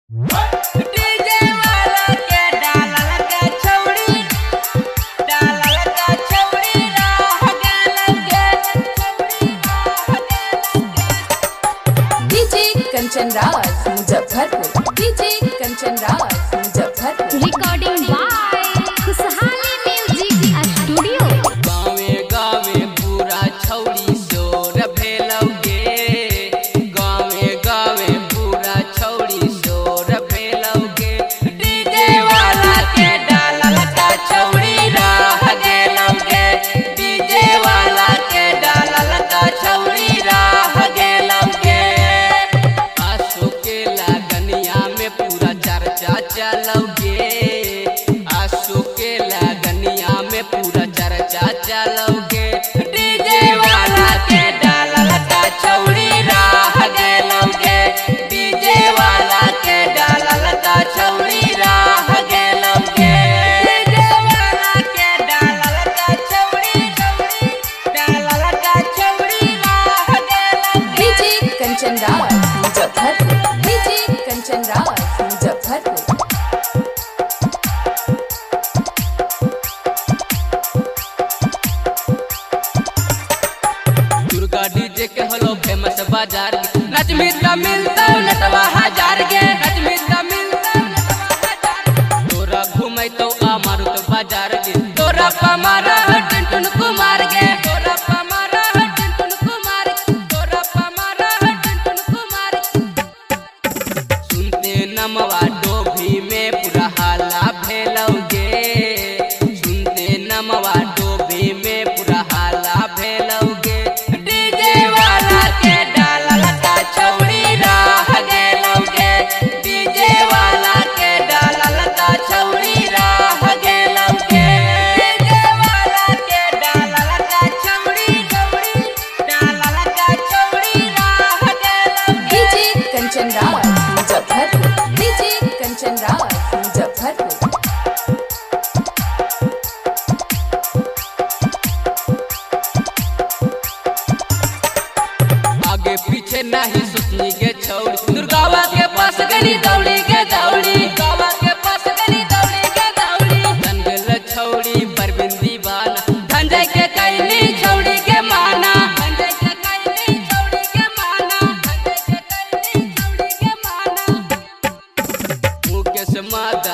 DJ वाला के डालल के छौड़ी डालल के छौड़ी राह गेल के छौड़ी DJ Kanchan Raj Muzaffarpur. DJ Kanchan Raj Muzaffarpur. Recording by Khushhali music studio. गावे गावे पूरा छौड़ी शोर भेलौगे गावे गावे पूरा छौड़ी शोर भेलौगे डीजे वाला के डालल का छौड़ी राह गेलौगे डीजे वाला के डालल का छौड़ी राह गेलौगे आसो के लागनिया में पूरा चर्चा चलौगे आसो के लागनिया में पूरा चर्चा चलौगे डीजे वाला के डालल का छौड़ी राह गेलौगे डीजे वाला के डालल का छौड़ी राह गेलौगे डीजे वाला के डालल का छौड़ी छौड़ी डालल का छौड़ी राह गेलौगे DJ Kanchan Raj Muzaffarpur. DJ Kanchan Raj Muzaffarpur. Durga DJ के हलो फेमस बाजार के नच मिलता मिलता नटवा हजार के नच मिलता मिलता नटवा हजार तोरा घुमै तो मारुत बाजार के तोरा पमारा टिंटुन कुमार के तोरा पमारा टिंटुन कुमार तोरा पमारा टिंटुन कुमार सुनते नमवा डोभी में पूरा हाला भेलौगे सुनते नमवा डोभी में पूरा हाला भेलौगे डीजे वाला के डालल का छौड़ी राह गेलौगे डीजे वाला के डालल का छौड़ी राह गेलौगे डीजे वाला के डालल का छौड़ी छौड़ी डालल का छौड़ी राह गेलौगे डीजे कंचन राज मुजफ्फरपुर। डीजे कंचन राज मुजफ्फरपुर। आगे पीछे नहीं सुतनी के छौड़ी दुर्गावा के पास गली दौड़ी के दौड़ी गावा के पास गली दौड़ी के दौड़ी दंगल छौड़ी परबिन दीवाना धंधे के कैली छौड़ी के माना धंधे के कैली छौड़ी के माना धंधे के कैली छौड़ी के माना मुकेश माधव